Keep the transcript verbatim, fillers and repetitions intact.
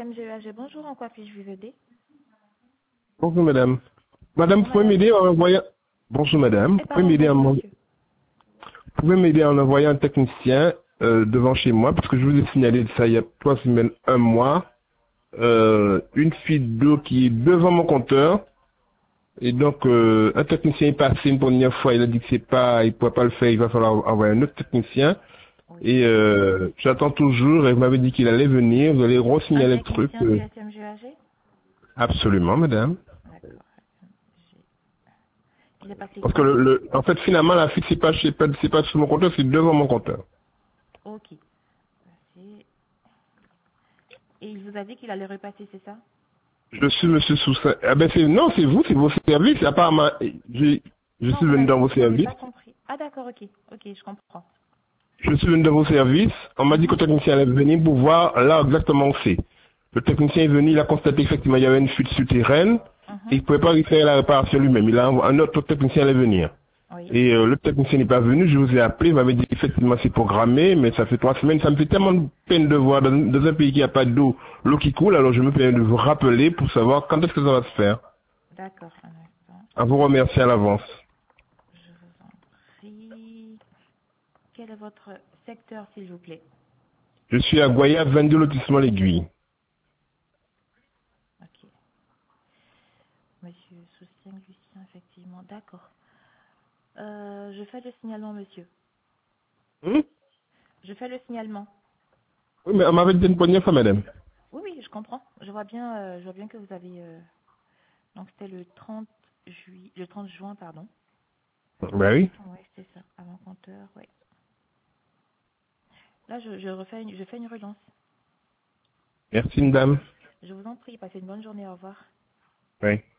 M G E A G, bonjour, en quoi puis-je vous aider? Bonjour madame. Madame, Bonjour vous pouvez madame. m'aider en envoyant... Bonjour madame. Eh, Vous pouvez pardon, m'aider en... bonjour Vous monsieur. pouvez m'aider en envoyant un technicien euh, devant chez moi, parce que je vous ai signalé de ça il y a trois semaines, un mois, euh, une fuite d'eau qui est devant mon compteur. Et donc, euh, un technicien est passé une première fois, il a dit que c'est pas, il ne pourrait pas le faire, il va falloir envoyer un autre technicien. Oui. Et euh, j'attends toujours, et vous m'avez dit qu'il allait venir, vous allez Un re-signaler le truc. technicien du euh, S M G E A G? absolument madame. D'accord. Il est passé Parce que quand? le, le- en fait, finalement, la fuite, c'est pas, chez- pas, c'est pas sur mon compteur, c'est devant mon compteur. Ok. Passé. Et il vous a dit qu'il allait repasser, c'est ça? Je suis monsieur Soussin. Ah ben c'est, non, c'est vous, c'est vos services. Apparemment, je, je Non, suis vous venu n'avez dans vos vous n'avez services. pas compris. Ah d'accord, ok. Ok, je comprends. Je suis venu dans vos services. On m'a dit que Mhm, le technicien allait venir pour voir là exactement où c'est. Le technicien est venu, il a constaté effectivement il y avait une fuite souterraine. Et il mhm. ne pouvait pas y faire la réparation lui-même. Il a envo- un autre technicien allait venir. Oui. Et euh, le technicien n'est pas venu, je vous ai appelé, il m'avait dit effectivement c'est programmé, mais ça fait trois semaines, ça me fait tellement de peine de voir dans, dans un pays qui n'a pas d'eau, l'eau qui coule, alors je me permets de vous rappeler pour savoir quand est-ce que ça va se faire. D'accord, un instant. À vous remercier à l'avance. Je vous en prie. Quel est votre secteur, s'il vous plaît? Je suis à Goya, vingt-deux lotissement l'Aiguille. Ok. Monsieur Soustien Lucien, effectivement. D'accord. Euh, je fais le signalement, monsieur. Hum Je fais le signalement. Oui, mais on m'avait dit une première fois, madame. Oui, oui, je comprends. Je vois bien, euh, je vois bien que vous avez. euh, Donc c'était le trente juillet, le trente juin, pardon. Ben oui. Oui, c'est ça. Avant compteur, oui. Là, je, je refais, une, je fais une relance. Merci, madame. Je vous en prie, passez une bonne journée. Au revoir. Oui.